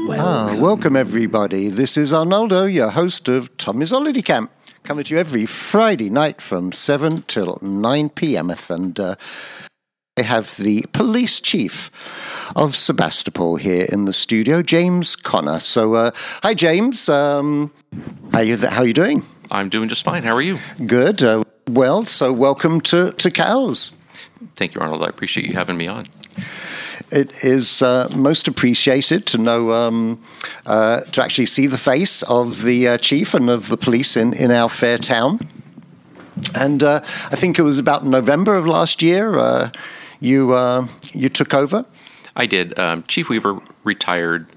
Welcome everybody. This is Arnaldo, your host of Tommy's Holiday Camp, coming to you every Friday night from 7 till 9 p.m. And I have the police chief of Sebastopol here in the studio, James Connor. So, hi James. How are you doing? I'm doing just fine. How are you? Good. So welcome to Cowes. Thank you, Arnold. I appreciate you having me on. It is most appreciated to know, to actually see the face of the chief and of the police in our fair town. And I think it was about November of last year you took over. I did. Chief Weaver retired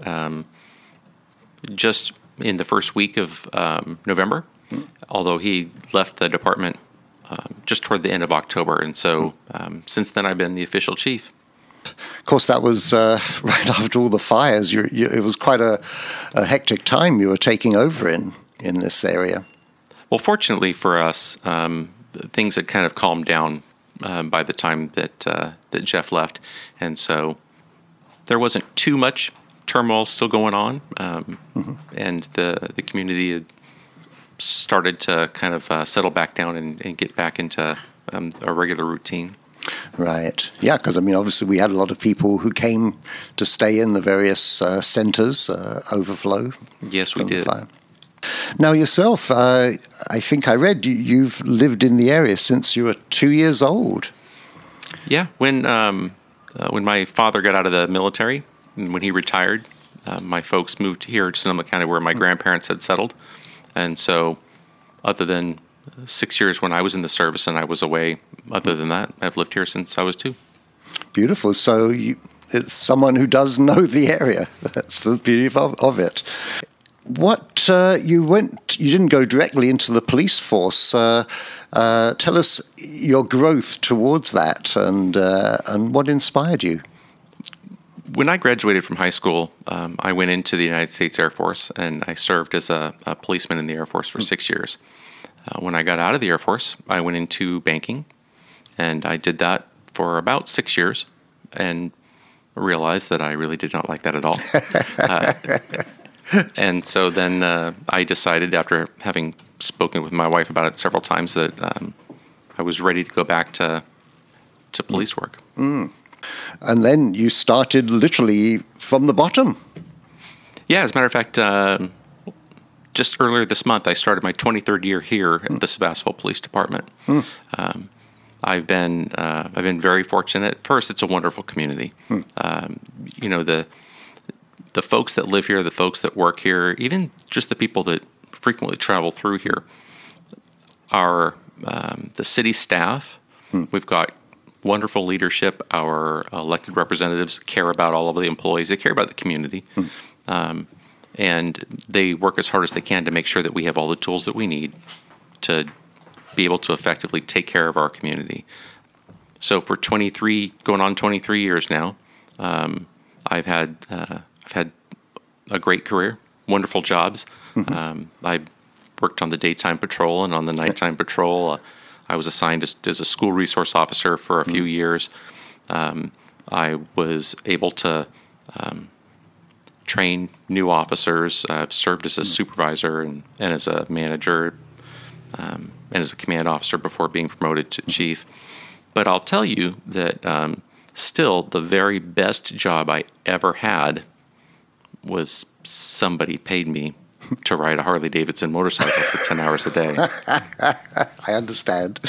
just in the first week of November, although he left the department just toward the end of October. And so since then, I've been the official chief. Of course, that was right after all the fires. It was quite a hectic time you were taking over in this area. Well, fortunately for us, things had kind of calmed down by the time that Jeff left, and so there wasn't too much turmoil still going on, and the community had started to kind of settle back down and get back into a regular routine. Right. Yeah, because, obviously we had a lot of people who came to stay in the various centers, overflow. Yes, we did. Now, yourself, I think I read you've lived in the area since you were 2 years old. Yeah. When my father got out of the military, and when he retired, my folks moved here to Sonoma County where my grandparents had settled. And so other than 6 years when I was in the service and I was away, other than that, I've lived here since I was 2. Beautiful. So it's someone who does know the area. That's the beauty of it. You didn't go directly into the police force. Tell us your growth towards that and what inspired you. When I graduated from high school, I went into the United States Air Force, and I served as a policeman in the Air Force for 6 years. When I got out of the Air Force, I went into banking, and I did that for about 6 years and realized that I really did not like that at all. And so then I decided, after having spoken with my wife about it several times, that I was ready to go back to police work. Mm. And then you started literally from the bottom. Yeah, as a matter of fact, just earlier this month, I started my 23rd year here at the Sebastopol Police Department. I've been very fortunate. First, it's a wonderful community. The folks that live here, the folks that work here, even just the people that frequently travel through here, are the city staff. We've got wonderful leadership. Our elected representatives care about all of the employees. They care about the community. And they work as hard as they can to make sure that we have all the tools that we need to be able to effectively take care of our community. So for going on 23 years now, I've had a great career, wonderful jobs. I worked on the daytime patrol and on the nighttime patrol. I was assigned as a school resource officer for a few years. I was able to train new officers. I've served as a supervisor and as a manager and as a command officer before being promoted to chief. But I'll tell you that still the very best job I ever had was somebody paid me to ride a Harley-Davidson motorcycle for 10 hours a day. I understand.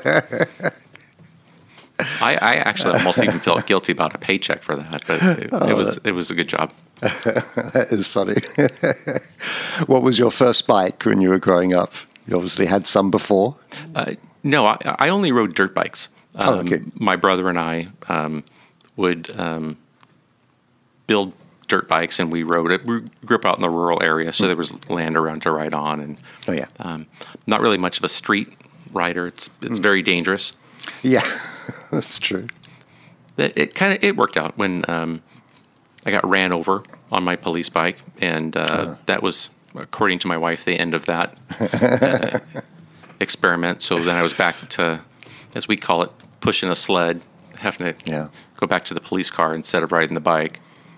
I actually almost even felt guilty about a paycheck for that, but it was a good job. That is funny. What was your first bike when you were growing up? You obviously had some before. No, I only rode dirt bikes. Okay. My brother and I would build dirt bikes, and we rode it. We grew up out in the rural area, so there was land around to ride on. And not really much of a street rider. It's very dangerous. Yeah, that's true. It worked out when I got ran over on my police bike, and that was, according to my wife, the end of that experiment. So then I was back to, as we call it, pushing a sled, having to go back to the police car instead of riding the bike.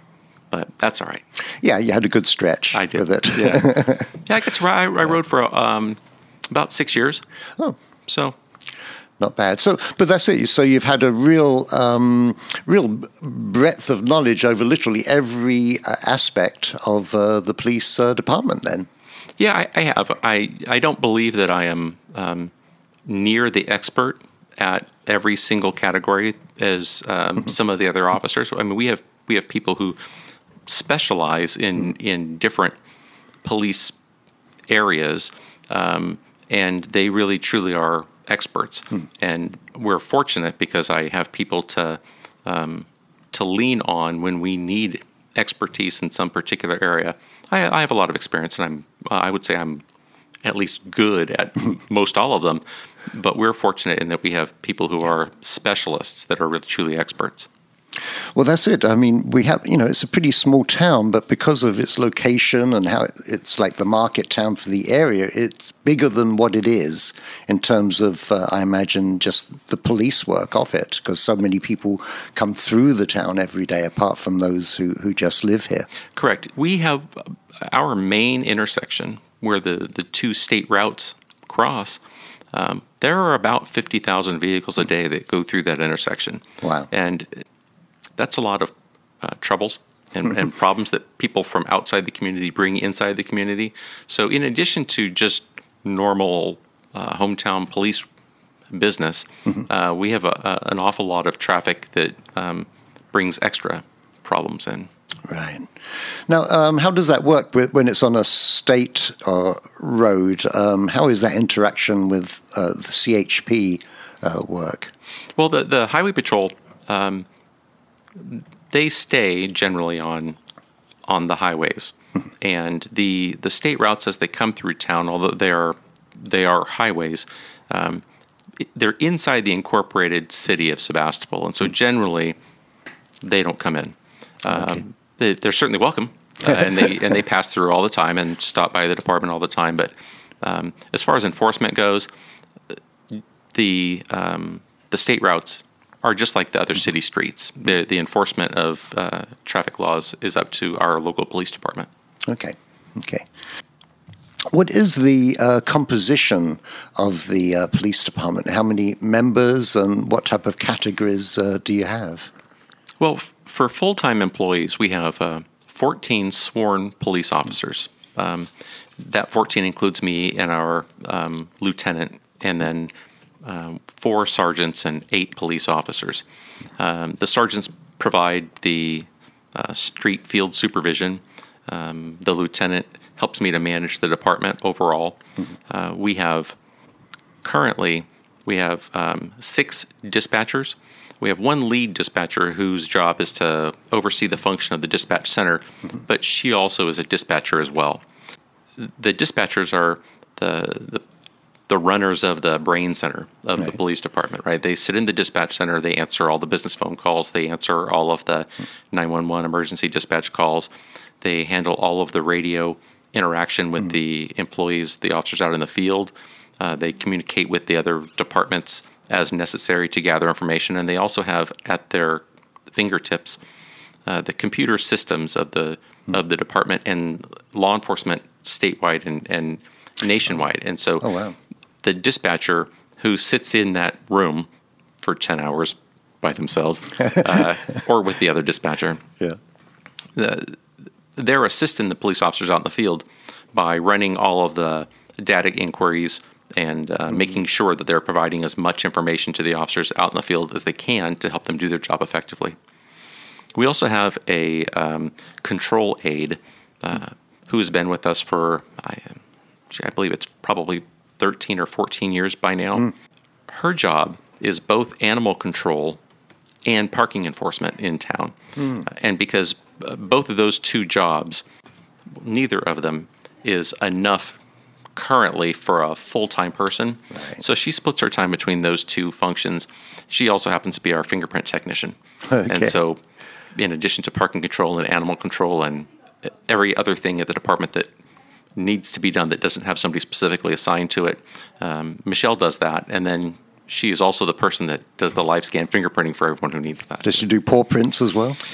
but that's all right. Yeah, you had a good stretch I did. with it. Yeah, I got to ride. I rode for about 6 years. Oh, So not bad. So, but that's it. So you've had a real breadth of knowledge over literally every aspect of the police department. Then, yeah, I have. I don't believe that I am near the expert at every single category as some of the other officers. I mean, we have people who specialize in different police areas, and they really truly are experts. And we're fortunate because I have people to lean on when we need expertise in some particular area. I have a lot of experience, and I would say I'm at least good at most all of them. But we're fortunate in that we have people who are specialists that are really truly experts. well, that's it. I mean, we have, it's a pretty small town, but because of its location and how it's like the market town for the area, it's bigger than what it is in terms of, I imagine, just the police work of it, because so many people come through the town every day, apart from those who just live here. Correct. We have our main intersection where the two state routes cross. There are about 50,000 vehicles a day that go through that intersection. Wow. And that's a lot of troubles and problems that people from outside the community bring inside the community. So in addition to just normal hometown police business, we have an awful lot of traffic that brings extra problems in. Right. Now, how does that work when it's on a state road? How is that interaction with the CHP work? Well, the Highway Patrol, they stay generally on the highways, and the state routes as they come through town, although they are highways, they're inside the incorporated city of Sebastopol, and so generally they don't come in. Okay. They're certainly welcome, and they pass through all the time and stop by the department all the time. But as far as enforcement goes, the state routes are just like the other city streets. The enforcement of traffic laws is up to our local police department. Okay. What is the composition of the police department? How many members and what type of categories do you have? Well, for full-time employees, we have 14 sworn police officers. That 14 includes me and our lieutenant, and then 4 sergeants and 8 police officers. The sergeants provide the street field supervision. The lieutenant helps me to manage the department overall. We have 6 dispatchers. We have 1 lead dispatcher whose job is to oversee the function of the dispatch center, but she also is a dispatcher as well. The dispatchers are the runners of the brain center of the police department, right? They sit in the dispatch center, they answer all the business phone calls, they answer all of the 911 emergency dispatch calls, they handle all of the radio interaction with the employees, the officers out in the field. They communicate with the other departments as necessary to gather information, and they also have at their fingertips the computer systems of the department and law enforcement statewide and nationwide. And so the dispatcher who sits in that room for 10 hours by themselves or with the other dispatcher, they're assisting the police officers out in the field by running all of the data inquiries and making sure that they're providing as much information to the officers out in the field as they can to help them do their job effectively. We also have a control aide who has been with us for, I believe it's probably 13 or 14 years by now. Her job is both animal control and parking enforcement in town. And because both of those two jobs, neither of them is enough currently for a full-time person. Right. So she splits her time between those two functions. She also happens to be our fingerprint technician. Okay. And so in addition to parking control and animal control and every other thing at the department that needs to be done that doesn't have somebody specifically assigned to it, Michelle does that. And then she is also the person that does the live scan fingerprinting for everyone who needs that. Does she do paw prints as well?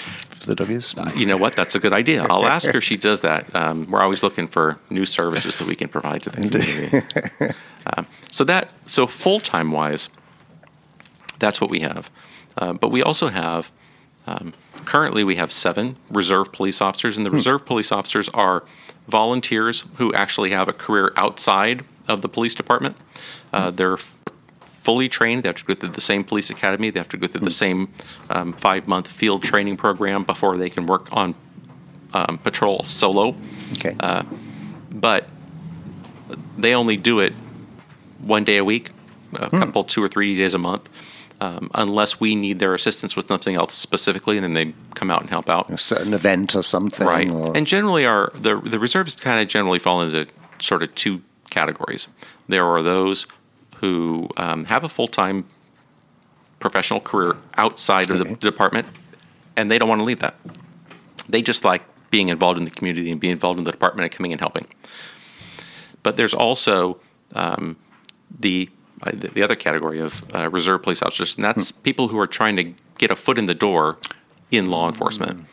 for the W's? You know what? That's a good idea. I'll ask her if she does that. We're always looking for new services that we can provide to the community. So full-time wise, that's what we have. But we also have, currently we have 7 reserve police officers, and the reserve police officers are volunteers who actually have a career outside of the police department. They're fully trained. They have to go through the same police academy. They have to go through the same 5-month field training program before they can work on patrol solo. Okay. But they only do it one day a week, a couple, 2 or 3 days a month, unless we need their assistance with something else specifically, and then they come out and help out. A certain event or something. Right. Or... And generally, the reserves kind of generally fall into sort of 2 categories. There are those who have a full-time professional career outside of the department, and they don't want to leave that. They just like being involved in the community and being involved in the department and coming and helping. But there's also the other category of reserve police officers, and that's people who are trying to get a foot in the door in law enforcement.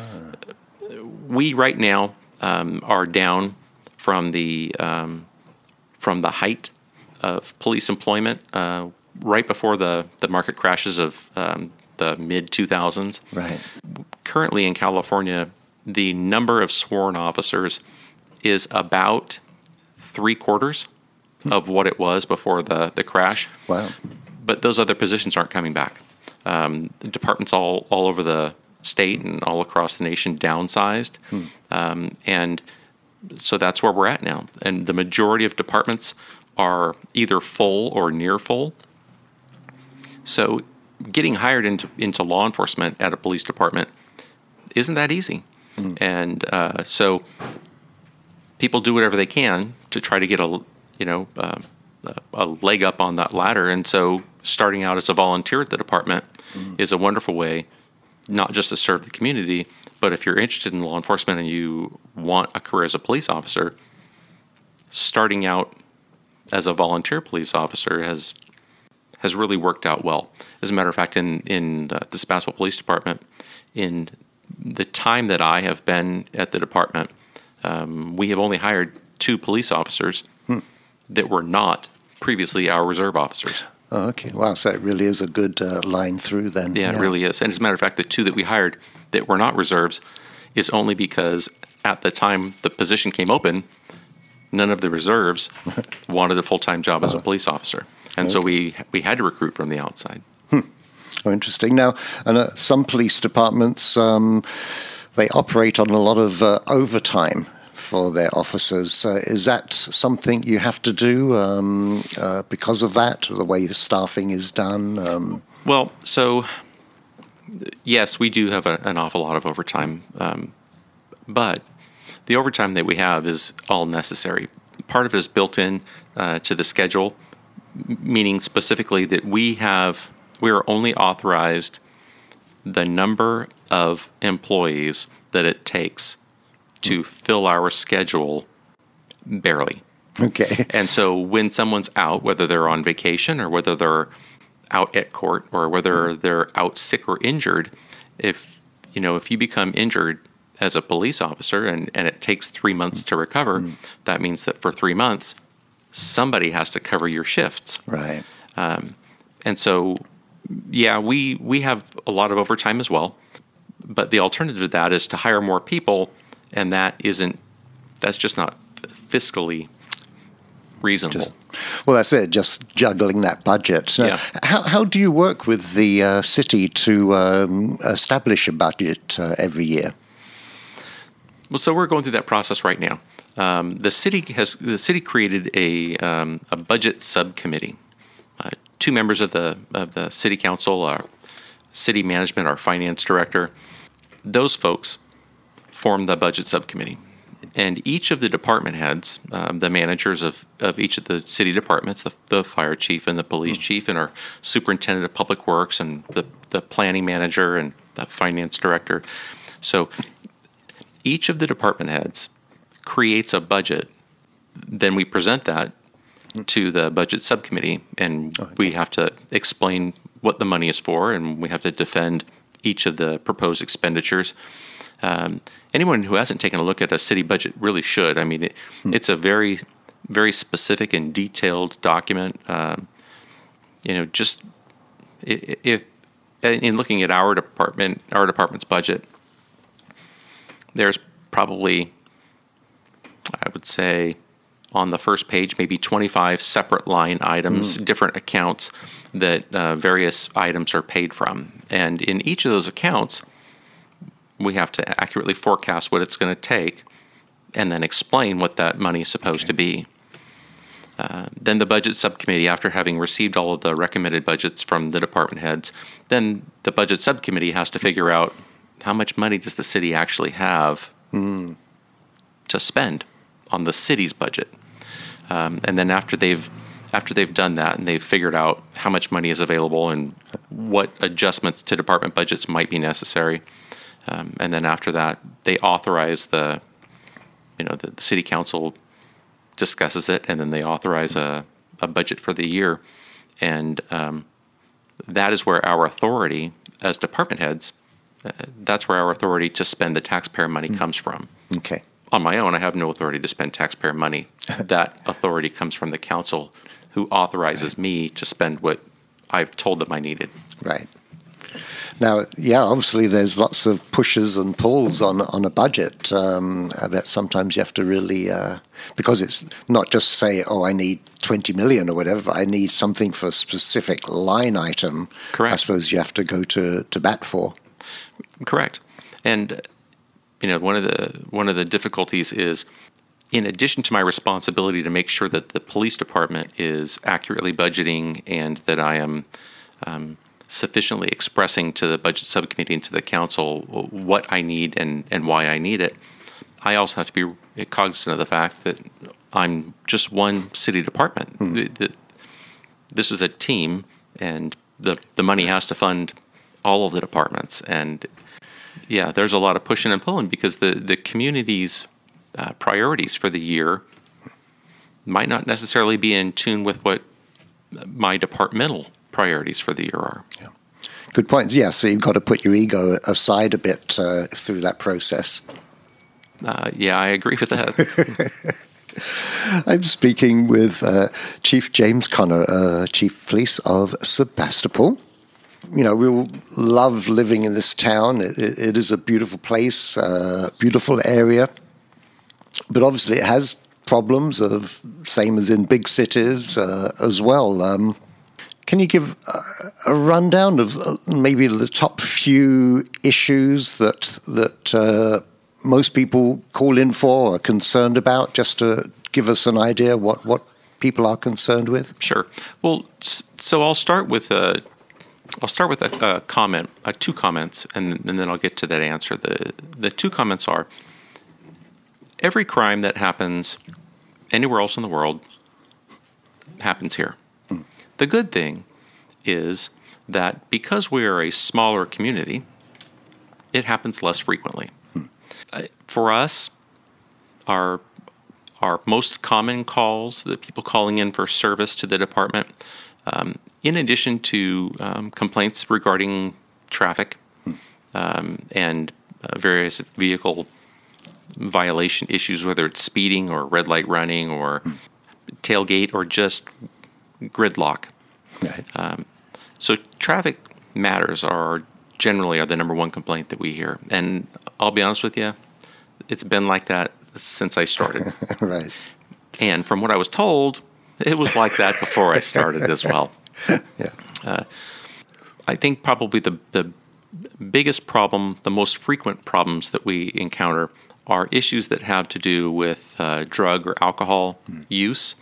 We right now are down from the height of police employment right before the market crashes of the mid-2000s. Right. Currently in California, the number of sworn officers is about 3/4 of what it was before the crash. Wow. But those other positions aren't coming back. Departments all over the state and all across the nation downsized. And so that's where we're at now. And the majority of departments are either full or near full. So getting hired into law enforcement at a police department isn't that easy. And so people do whatever they can to try to get a leg up on that ladder. And so starting out as a volunteer at the department is a wonderful way, not just to serve the community, but if you're interested in law enforcement and you want a career as a police officer, starting out as a volunteer police officer has really worked out well. As a matter of fact, in the Sebastopol Police Department, in the time that I have been at the department, we have only hired 2 police officers that were not previously our reserve officers. Oh, okay. Wow. So it really is a good line through then. Yeah, it really is. And as a matter of fact, the 2 that we hired that were not reserves is only because at the time the position came open, none of the reserves wanted a full-time job as a police officer. And so we had to recruit from the outside. Oh, interesting. Now, some police departments, they operate on a lot of overtime for their officers. Is that something you have to do because of that, the way the staffing is done? Well, so yes, we do have an awful lot of overtime, but the overtime that we have is all necessary. Part of it is built in to the schedule, meaning specifically that we are only authorized the number of employees that it takes to fill our schedule barely. Okay. And so when someone's out, whether they're on vacation or whether they're out at court or whether they're out sick or injured, if you become injured as a police officer and it takes 3 months to recover, that means that for 3 months, somebody has to cover your shifts. Right. And so, yeah, we have a lot of overtime as well, but the alternative to that is to hire more people, and that's just not fiscally reasonable. That's it, just juggling that budget. Now, how do you work with the city to establish a budget every year? Well, so we're going through that process right now. The city created a budget subcommittee. 2 members of the city council, our city management, our finance director. Those folks form the budget subcommittee, and each of the department heads, the managers of each of the city departments, the fire chief and the police chief, and our superintendent of public works, and the planning manager and the finance director. So each of the department heads creates a budget. Then we present that to the budget subcommittee, and we have to explain what the money is for, and we have to defend each of the proposed expenditures. Anyone who hasn't taken a look at a city budget really should. I mean, it's a very, very specific and detailed document. Just if in looking at our department's budget, there's probably, I would say, on the first page, maybe 25 separate line items, different accounts that various items are paid from. And in each of those accounts, we have to accurately forecast what it's going to take and then explain what that money is supposed to be. Then the budget subcommittee, after having received all of the recommended budgets from the department heads, then the budget subcommittee has to figure out how much money does the city actually have to spend on the city's budget. And then after they've done that and they've figured out how much money is available and what adjustments to department budgets might be necessary, and then after that they authorize the city council discusses it, and then they authorize a budget for the year, and that is where our authority as department heads, that's where our authority to spend the taxpayer money comes from. Okay. On my own, I have no authority to spend taxpayer money. That authority comes from the council, who authorizes me to spend what I've told them I needed. Right. Now, obviously there's lots of pushes and pulls on a budget. I bet sometimes you have to really, because it's not just say, I need 20 million or whatever, but I need something for a specific line item. Correct. I suppose you have to go to bat for. Correct. And one of the difficulties is, in addition to my responsibility to make sure that the police department is accurately budgeting and that I am sufficiently expressing to the budget subcommittee and to the council what I need and why I need it, I also have to be cognizant of the fact that I'm just one city department. This is a team, and the money has to fund all of the departments. And there's a lot of pushing and pulling because the community's priorities for the year might not necessarily be in tune with what my departmental priorities for the year are. Yeah. Good point. Yeah, so you've got to put your ego aside a bit through that process. I agree with that. I'm speaking with Chief James Connor, Chief of Police of Sebastopol. We all love living in this town. It is a beautiful place, beautiful area. But obviously it has problems same as in big cities as well. Can you give a rundown of maybe the top few issues that most people call in for or are concerned about, just to give us an idea what people are concerned with? Sure. Well, so I'll start with a comment, two comments, and then I'll get to that answer. The two comments are: every crime that happens anywhere else in the world happens here. The good thing is that because we are a smaller community, it happens less frequently. For us, our most common calls, the people calling in for service to the department, in addition to complaints regarding traffic and various vehicle violation issues, whether it's speeding or red light running or tailgate or just gridlock. Right. So traffic matters are generally the number one complaint that we hear. And I'll be honest with you, it's been like that since I started. Right. And from what I was told, it was like that before I started as well. Yeah. I think probably the biggest problem, the most frequent problems that we encounter are issues that have to do with drug or alcohol use,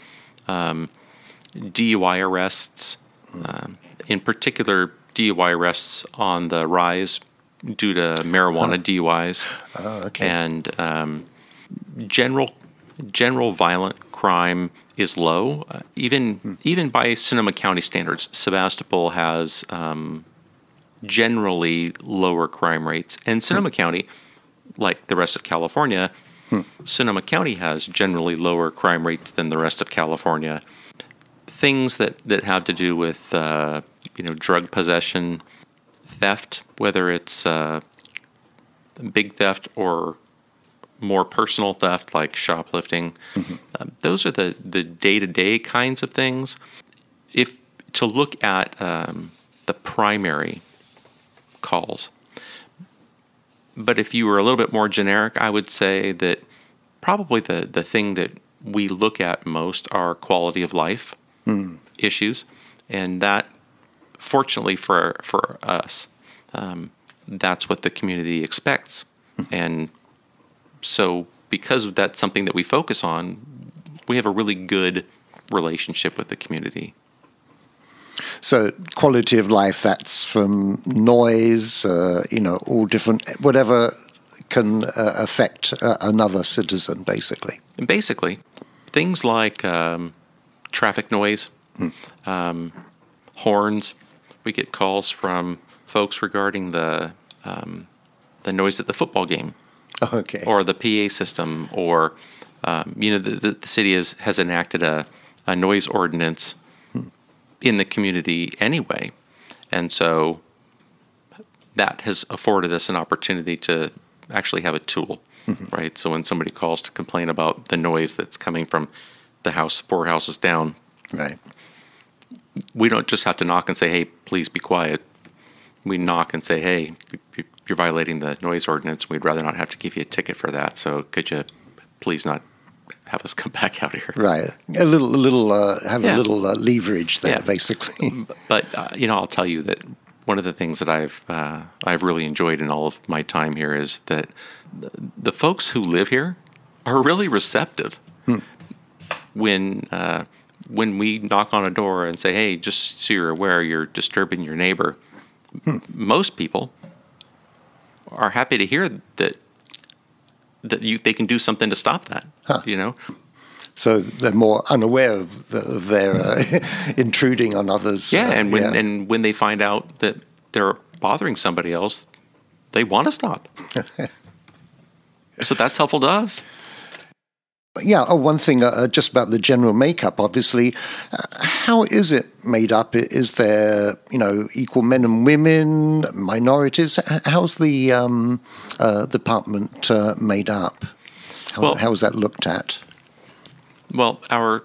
DUI arrests, in particular DUI arrests on the rise due to marijuana DUIs, okay. and general violent crime is low, even by Sonoma County standards. Sebastopol has generally lower crime rates, and Sonoma County, like the rest of California, Sonoma County has generally lower crime rates than the rest of California. Things that have to do with drug possession, theft, whether it's big theft or more personal theft like shoplifting. Those are the day-to-day kinds of things. If to look at the primary calls. But if you were a little bit more generic, I would say that probably the thing that we look at most are quality of life issues. And that, fortunately for us, that's what the community expects. And so because that's something that we focus on, we have a really good relationship with the community. So quality of life, that's from noise, all different, whatever can affect another citizen, basically. And basically, things like traffic noise, horns. We get calls from folks regarding the noise at the football game. Okay. Or the PA system, or the city has enacted a noise ordinance in the community anyway, and so that has afforded us an opportunity to actually have a tool, right? So when somebody calls to complain about the noise that's coming from the house 4 houses down, right, we don't just have to knock and say, "Hey, please be quiet." We knock and say, "Hey, you're violating the noise ordinance. We'd rather not have to give you a ticket for that. So could you please not have us come back out here?" Right. A little leverage there, basically. But I'll tell you that one of the things that I've really enjoyed in all of my time here is that the folks who live here are really receptive. When we knock on a door and say, "Hey, just so you're aware, you're disturbing your neighbor," most people are happy to hear that they can do something to stop that. So they're more unaware of their intruding on others. And when they find out that they're bothering somebody else, they want to stop. So that's helpful to us. Yeah. Oh, one thing just about the general makeup. Obviously, how is it made up? Is there equal men and women, minorities? How's the department made up? How is that looked at? Well,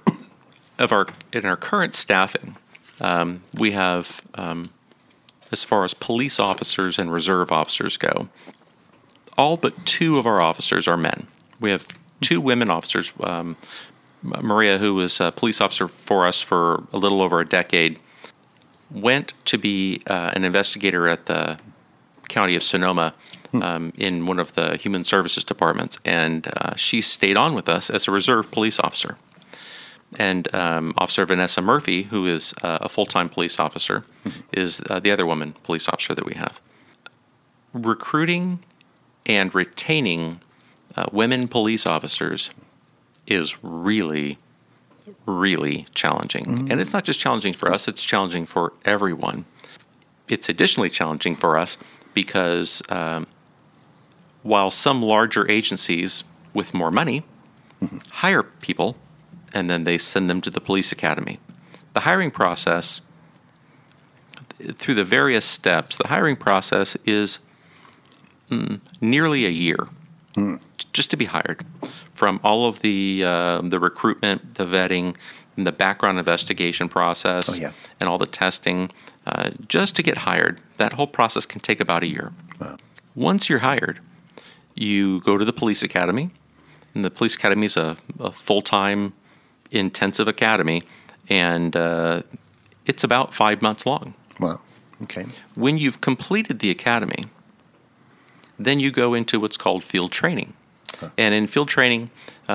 in our current staffing, we have, as far as police officers and reserve officers go, all but 2 of our officers are men. We have 2 women officers. Maria, who was a police officer for us for a little over a decade, went to be an investigator at the County of Sonoma in one of the human services departments, and she stayed on with us as a reserve police officer. And Officer Vanessa Murphy, who is a full-time police officer, is the other woman police officer that we have. Recruiting and retaining women police officers is really, really challenging. And it's not just challenging for us, it's challenging for everyone. It's additionally challenging for us because while some larger agencies with more money hire people and then they send them to the police academy, the hiring process, through the various steps, the hiring process is nearly a year just to be hired. From all of the recruitment, the vetting, and the background investigation process, and all the testing, just to get hired, that whole process can take about a year. Wow. Once you're hired, you go to the police academy, and the police academy is a full-time intensive academy, and it's about 5 months long. Wow. Okay. When you've completed the academy, then you go into what's called field training. And in field training,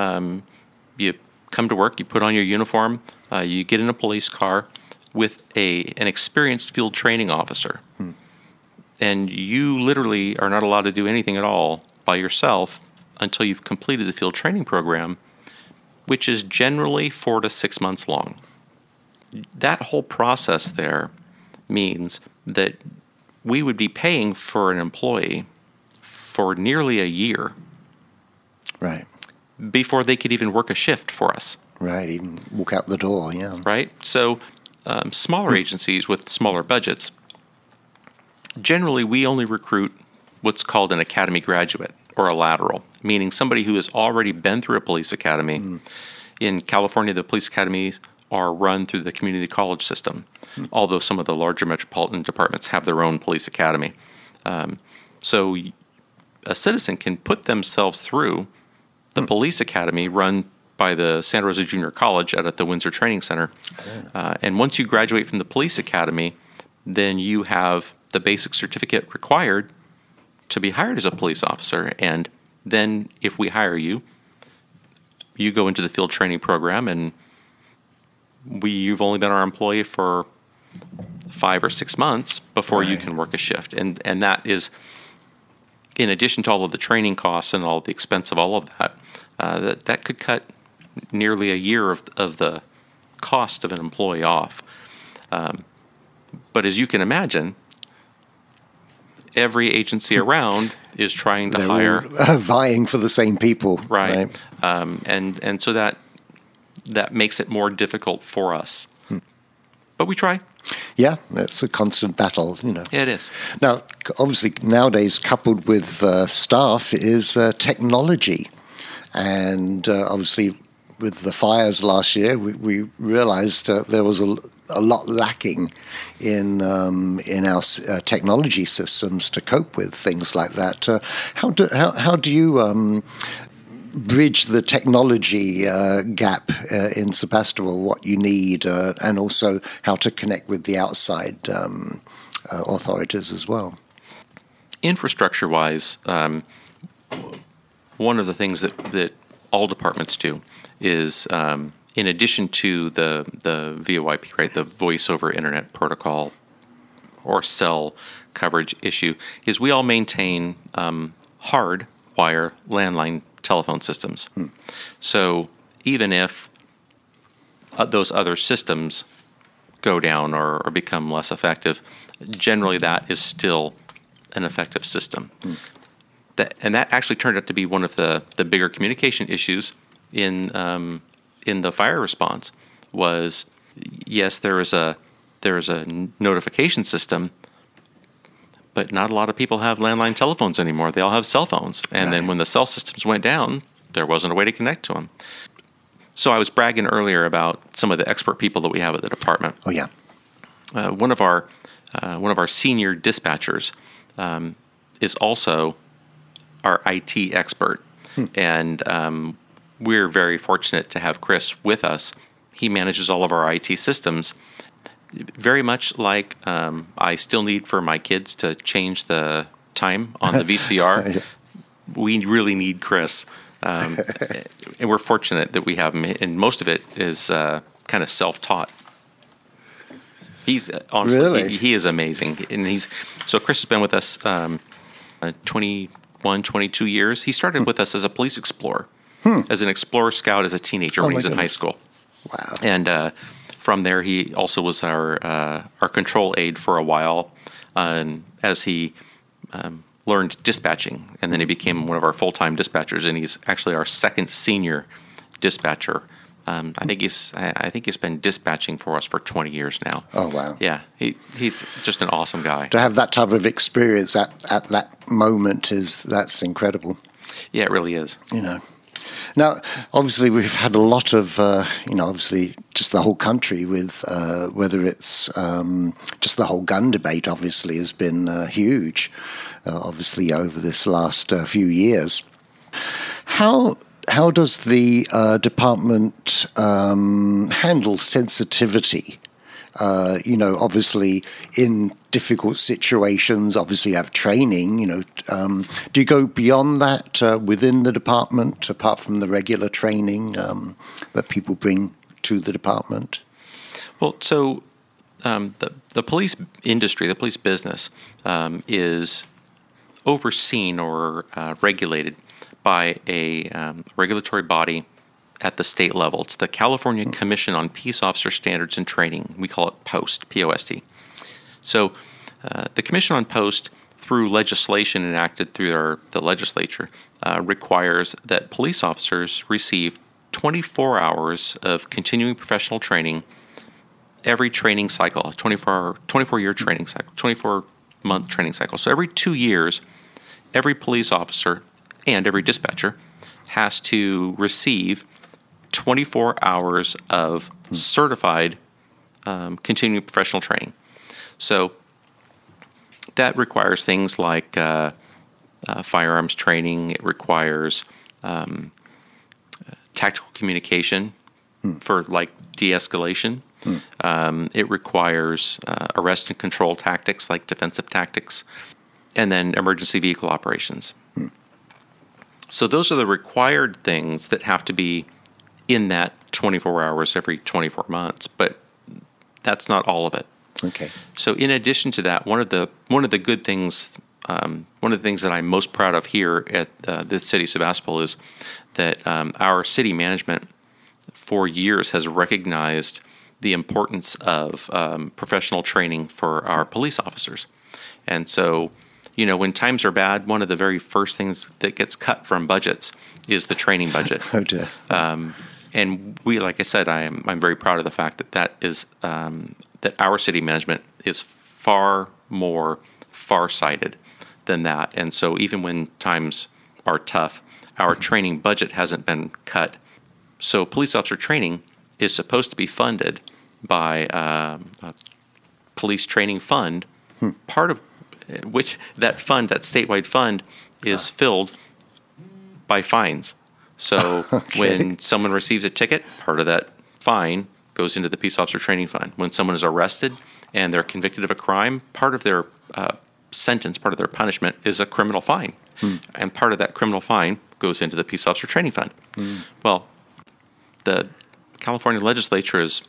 you come to work, you put on your uniform, you get in a police car with an experienced field training officer. And you literally are not allowed to do anything at all by yourself until you've completed the field training program, which is generally 4 to 6 months long. That whole process there means that we would be paying for an employee for nearly a year. Right. Before they could even work a shift for us. Right, even walk out the door, yeah. Right? So smaller agencies with smaller budgets Generally, we only recruit what's called an academy graduate or a lateral, meaning somebody who has already been through a police academy. In California, the police academies are run through the community college system, although some of the larger metropolitan departments have their own police academy. So a citizen can put themselves through the police academy run by the Santa Rosa Junior College out at the Windsor Training Center. And once you graduate from the police academy, then you have the basic certificate required to be hired as a police officer. And then if we hire you, you go into the field training program, and you've only been our employee for 5 or 6 months before you can work a shift. And that is, in addition to all of the training costs and all of the expense of all of that, that could cut nearly a year of the cost of an employee off. But as you can imagine, every agency around is trying to hire, all vying for the same people, right? And so that makes it more difficult for us. But we try. Yeah, it's a constant battle, Yeah, it is. Now, obviously, nowadays, coupled with staff is technology. And obviously, with the fires last year, we realized there was a lot lacking in our technology systems to cope with things like that. How do you bridge the technology gap in Sebastopol, what you need, and also how to connect with the outside authorities as well? Infrastructure-wise, one of the things that all departments do is, in addition to the VoIP, right, the Voice over Internet Protocol or cell coverage issue, is we all maintain hard wire landline telephone systems. So even if those other systems go down or become less effective, generally that is still an effective system. And that actually turned out to be one of the bigger communication issues in the fire response. Was, yes, there is a notification system, but not a lot of people have landline telephones anymore. They all have cell phones. And then when the cell systems went down, there wasn't a way to connect to them. So I was bragging earlier about some of the expert people that we have at the department. Oh, yeah. One of our senior dispatchers is also our IT expert. And we're very fortunate to have Chris with us. He manages all of our IT systems. Very much like I still need for my kids to change the time on the VCR, yeah. We really need Chris. And we're fortunate that we have him, and most of it is kind of self-taught. He's honestly, really? he is amazing. And so Chris has been with us 21, 22 years. He started with us as a police explorer, as an explorer scout as a teenager when he was in high school. Wow. And from there, he also was our control aide for a while, as he learned dispatching, and then he became one of our full-time dispatchers, and he's actually our second senior dispatcher. I think he's been dispatching for us for 20 years now. Oh, wow. Yeah, he's just an awesome guy. To have that type of experience at that moment that's incredible. Yeah, it really is. Now, obviously, we've had a lot of, obviously, just the whole country with whether it's just the whole gun debate, obviously, has been huge, obviously, over this last few years. How does the department handle sensitivity? Obviously, in difficult situations, obviously you have training, do you go beyond that within the department, apart from the regular training that people bring to the department? Well, so the police industry, the police business, is overseen or regulated by a regulatory body at the state level. It's the California Commission on Peace Officer Standards and Training. We call it POST, P-O-S-T. So the Commission on Post, through legislation enacted through the legislature, requires that police officers receive 24 hours of continuing professional training every training cycle, 24-year training cycle, 24 4-month training cycle. So every 2 years, every police officer and every dispatcher has to receive 24 hours of certified continuing professional training. So that requires things like firearms training. It requires tactical communication for like de-escalation. It requires arrest and control tactics like defensive tactics, and then emergency vehicle operations. So those are the required things that have to be in that 24 hours every 24 months, but that's not all of it. Okay. So in addition to that, one of the good things, one of the things that I'm most proud of here at the city of Sebastopol is that our city management for years has recognized the importance of professional training for our police officers. And so, when times are bad, one of the very first things that gets cut from budgets is the training budget. Oh dear. And we, like I said, I'm very proud of the fact that is that our city management is far more farsighted than that. And so even when times are tough, our training budget hasn't been cut. So police officer training is supposed to be funded by a police training fund, part of which that statewide fund, is filled by fines. So when someone receives a ticket, part of that fine goes into the Peace Officer Training Fund. When someone is arrested and they're convicted of a crime, part of their sentence, part of their punishment is a criminal fine. And part of that criminal fine goes into the Peace Officer Training Fund. Well, the California legislature has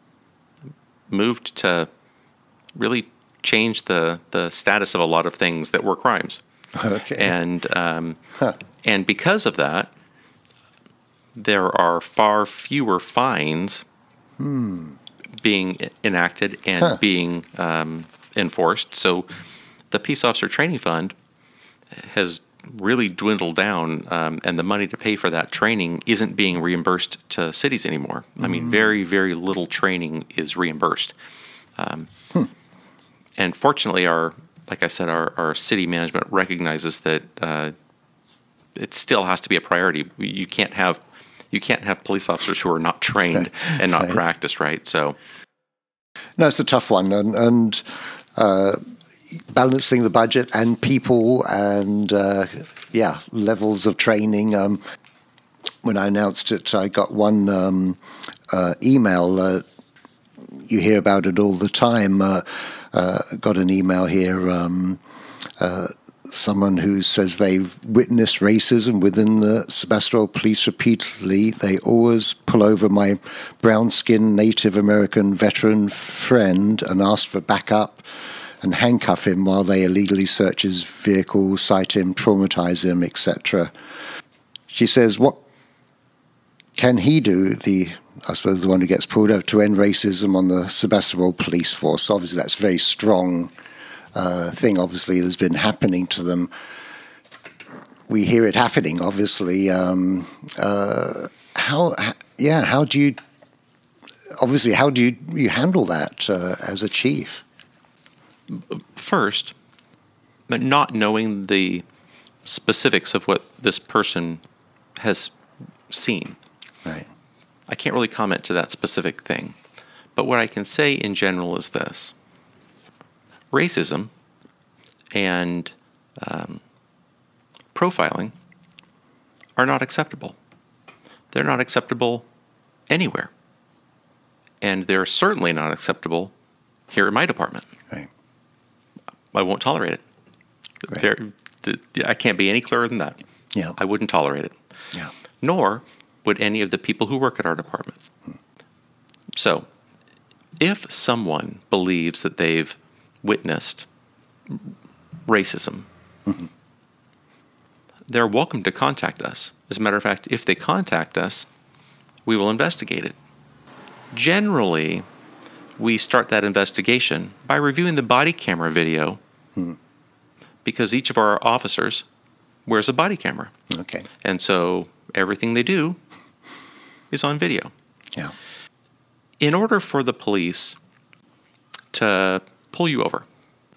moved to really change the status of a lot of things that were crimes. Okay. And because of that, there are far fewer fines being enacted and being enforced. So the Peace Officer Training Fund has really dwindled down, and the money to pay for that training isn't being reimbursed to cities anymore. I mean, very, very little training is reimbursed. And fortunately, our city management recognizes that it still has to be a priority. You can't have police officers who are not trained and not practiced, right? So, no, it's a tough one, and balancing the budget and people and levels of training. When I announced it, I got one email. You hear about it all the time. Got an email here. Someone who says they've witnessed racism within the Sebastopol police repeatedly. They always pull over my brown-skinned Native American veteran friend and ask for backup and handcuff him while they illegally search his vehicle, cite him, traumatize him, etc. She says, what can he do, I suppose the one who gets pulled over, to end racism on the Sebastopol police force? Obviously, that's a very strong thing, obviously, that's been happening to them. We hear it happening, obviously. How do you handle that as a chief? First, but not knowing the specifics of what this person has seen. Right. I can't really comment to that specific thing. But what I can say in general is this. Racism and profiling are not acceptable. They're not acceptable anywhere. And they're certainly not acceptable here in my department. Right. I won't tolerate it. Right. I can't be any clearer than that. Yeah. I wouldn't tolerate it. Yeah. Nor would any of the people who work at our department. So, if someone believes that they've witnessed racism, they're welcome to contact us. As a matter of fact, if they contact us, we will investigate it. Generally, we start that investigation by reviewing the body camera video because each of our officers wears a body camera. Okay. And so everything they do is on video. Yeah. In order for the police to pull you over,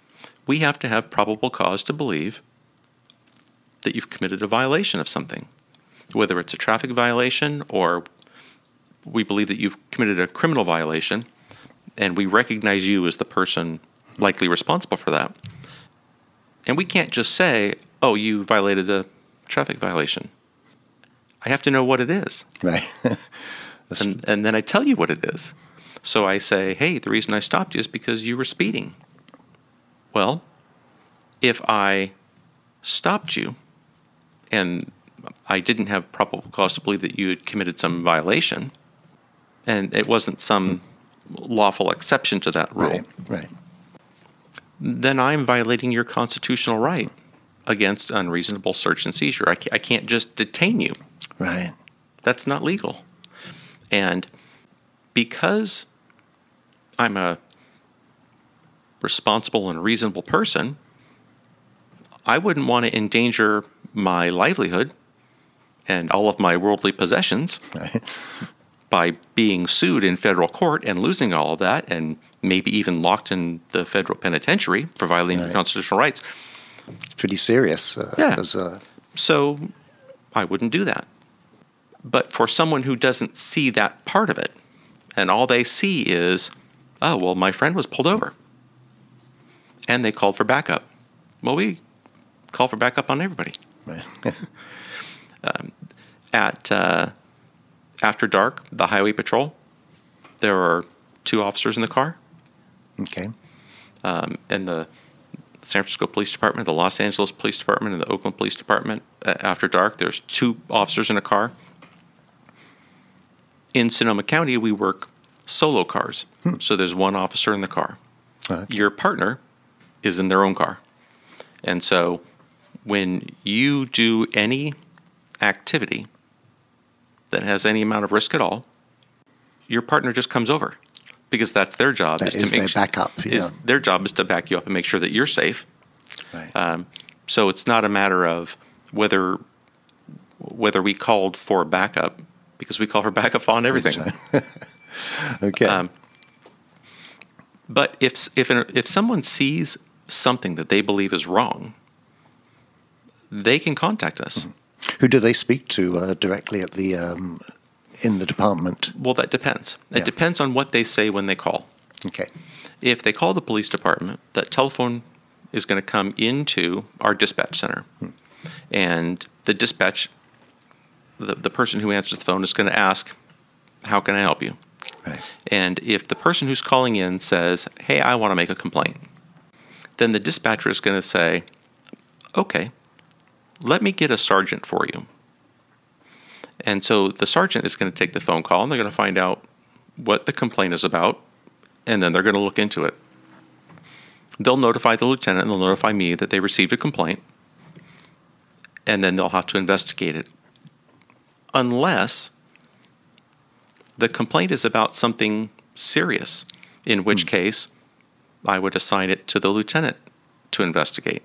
we have to have probable cause to believe that you've committed a violation of something, whether it's a traffic violation or we believe that you've committed a criminal violation, and we recognize you as the person likely responsible for that. And we can't just say, oh, you violated a traffic violation. I have to know what it is. Right. and then I tell you what it is. So I say, hey, the reason I stopped you is because you were speeding. Well, if I stopped you and I didn't have probable cause to believe that you had committed some violation, and it wasn't some lawful exception to that rule, right. then I'm violating your constitutional right against unreasonable search and seizure. I can't just detain you. Right. That's not legal. And because I'm a responsible and reasonable person, I wouldn't want to endanger my livelihood and all of my worldly possessions Right. by being sued in federal court and losing all of that and maybe even locked in the federal penitentiary for violating constitutional rights. Pretty serious. Yeah. So I wouldn't do that. But for someone who doesn't see that part of it, and all they see is, oh, well, my friend was pulled over, and they called for backup. Well, we call for backup on everybody. Right. After dark, the highway patrol, there are 2 officers in the car. Okay. And the San Francisco Police Department, the Los Angeles Police Department, and the Oakland Police Department, after dark, there's 2 officers in a car. In Sonoma County, we work solo cars. So there's 1 officer in the car. Okay. Your partner is in their own car. And so when you do any activity that has any amount of risk at all, your partner just comes over because that's their job. That is their backup. Yeah. Their job is to back you up and make sure that you're safe. Right. So it's not a matter of whether we called for backup, because we call for backup on everything. Okay. But if someone sees something that they believe is wrong, they can contact us. Mm-hmm. Who do they speak to directly at the in the department? Well, that depends. It depends on what they say when they call. Okay. If they call the police department, that telephone is going to come into our dispatch center. And the dispatch, the person who answers the phone is going to ask, how can I help you? Right. And if the person who's calling in says, hey, I want to make a complaint, then the dispatcher is going to say, okay, let me get a sergeant for you. And so the sergeant is going to take the phone call, and they're going to find out what the complaint is about, and then they're going to look into it. They'll notify the lieutenant, and they'll notify me that they received a complaint, and then they'll have to investigate it. Unless the complaint is about something serious, in which case I would assign it to the lieutenant to investigate.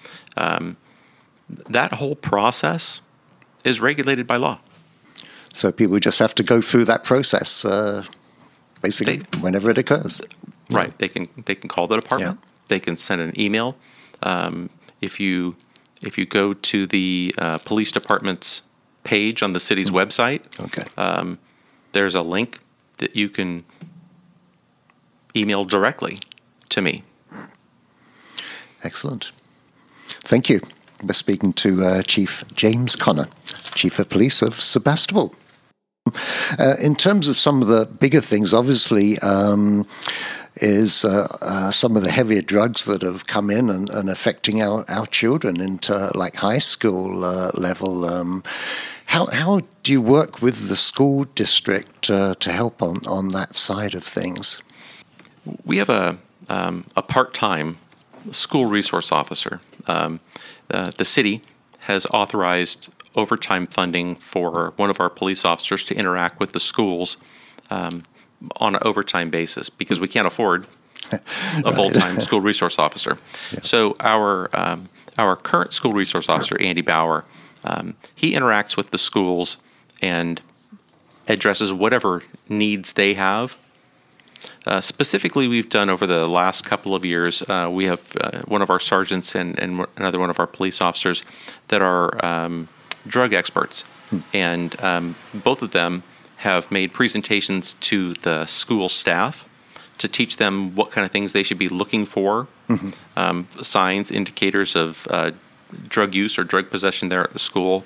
That whole process is regulated by law. So people just have to go through that process, basically, whenever it occurs. Right. They can call the department. Yeah. They can send an email. If you go to the police department's page on the city's website, Okay. There's a link that you can email directly to me. Excellent. Thank you. We're speaking to Chief James Connor, Chief of Police of Sebastopol. In terms of some of the bigger things, obviously, is some of the heavier drugs that have come in and affecting our children into like high school level. How do you work with the school district to help on that side of things? We have a part-time school resource officer. The city has authorized overtime funding for one of our police officers to interact with the schools on an overtime basis because we can't afford a full-time school resource officer. Yeah. So our current school resource officer, Andy Bauer, he interacts with the schools and addresses whatever needs they have. Specifically, we've done over the last couple of years, we have one of our sergeants and another one of our police officers that are drug experts. And both of them have made presentations to the school staff to teach them what kind of things they should be looking for, signs, indicators of drug use or drug possession there at the school.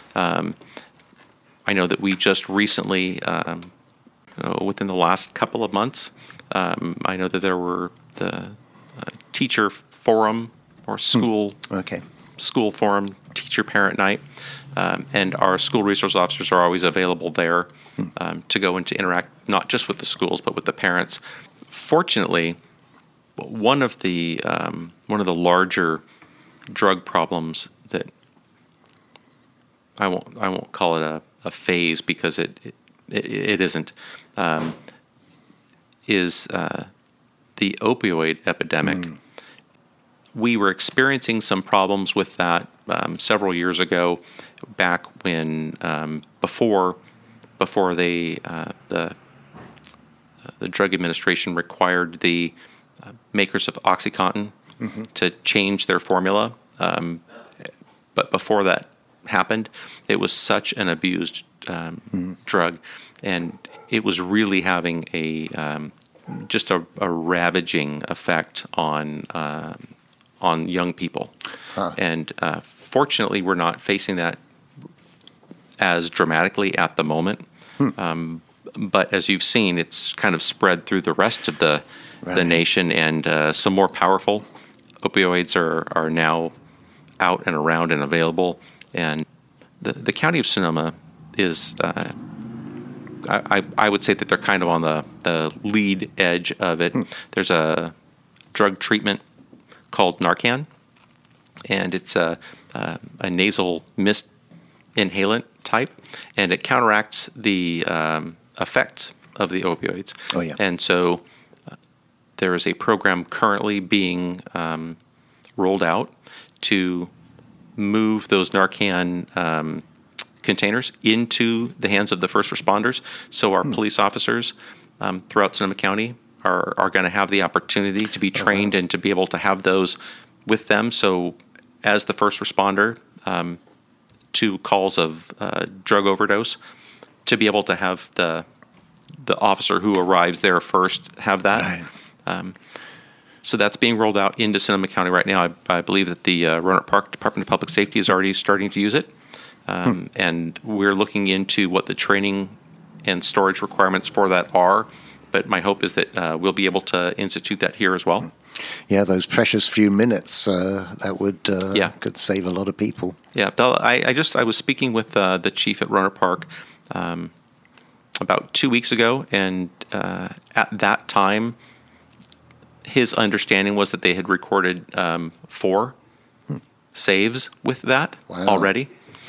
I know that we just recently, within the last couple of months, I know that there were the teacher forum or school forum, teacher parent night, and our school resource officers are always available there to go and to interact not just with the schools but with the parents. Fortunately, one of the larger drug problems that I won't call it a phase because it isn't, is the opioid epidemic. We were experiencing some problems with that several years ago, back when before the Drug Administration required the makers of OxyContin to change their formula. But before that happened, it was such an abused drug, and it was really having just a ravaging effect on young people. And fortunately, we're not facing that as dramatically at the moment. But as you've seen, it's kind of spread through the rest of the nation, and some more powerful opioids are now out and around and available. And the county of Sonoma is, I would say that they're kind of on the lead edge of it. There's a drug treatment called Narcan, and it's a nasal mist inhalant type, and it counteracts the effects of the opioids. Oh, yeah. And so there is a program currently being rolled out to move those Narcan containers into the hands of the first responders. So our police officers throughout Sonoma County are going to have the opportunity to be trained and to be able to have those with them. So as the first responder to calls of drug overdose, to be able to have the officer who arrives there first have that. Right. So that's being rolled out into Sonoma County right now. I believe that the Roanoke Park Department of Public Safety is already starting to use it. And we're looking into what the training and storage requirements for that are. But my hope is that we'll be able to institute that here as well. Yeah, those precious few minutes that would could save a lot of people. Yeah, I was speaking with the chief at Roanoke Park about 2 weeks ago, and at that time, his understanding was that they had recorded 4 saves with that already.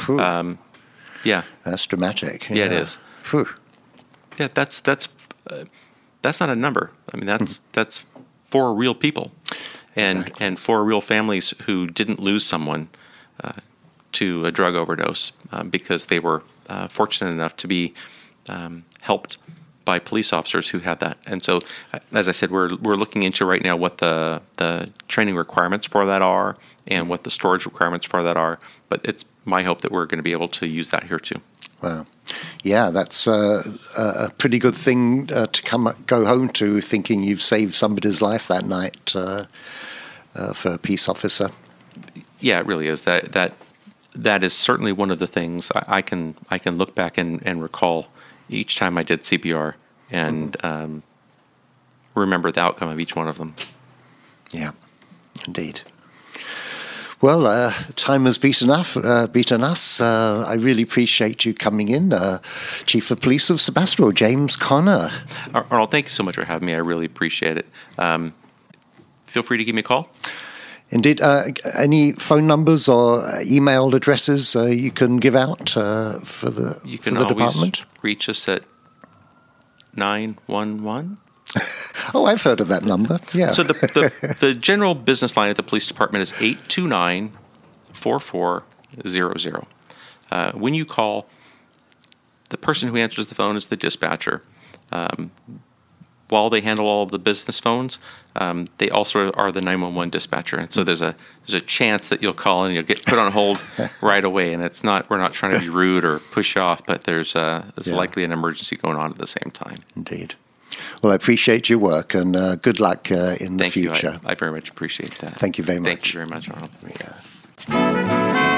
Yeah, that's dramatic. Yeah, it is. Whew. Yeah, that's not a number. I mean, that's 4 real people, and 4 real families who didn't lose someone to a drug overdose because they were fortunate enough to be helped by police officers who had that. And so, as I said, we're looking into right now what the training requirements for that are and what the storage requirements for that are. But it's my hope that we're going to be able to use that here too. Wow. Yeah, that's a pretty good thing to go home to, thinking you've saved somebody's life that night for a peace officer. Yeah, it really is. That is certainly one of the things I can look back and recall each time I did CPR and remember the outcome of each one of them. Yeah, indeed. Well, time has beaten us. I really appreciate you coming in, Chief of Police of Sebastopol, James Conner. Arnold, thank you so much for having me. I really appreciate it. Feel free to give me a call. Indeed. Any phone numbers or email addresses you can give out for the department? You can always reach us at 911. Oh, I've heard of that number. Yeah. So the general business line at the police department is 829-4400. When you call, the person who answers the phone is the dispatcher. while they handle all of the business phones, they also are the 911 dispatcher, and so there's a chance that you'll call and you'll get put on hold right away. And we're not trying to be rude or push you off, but there's likely an emergency going on at the same time. Indeed. Well, I appreciate your work, and good luck in the future. I very much appreciate that. Thank you very much. Thank you very much, Arnold. Yeah.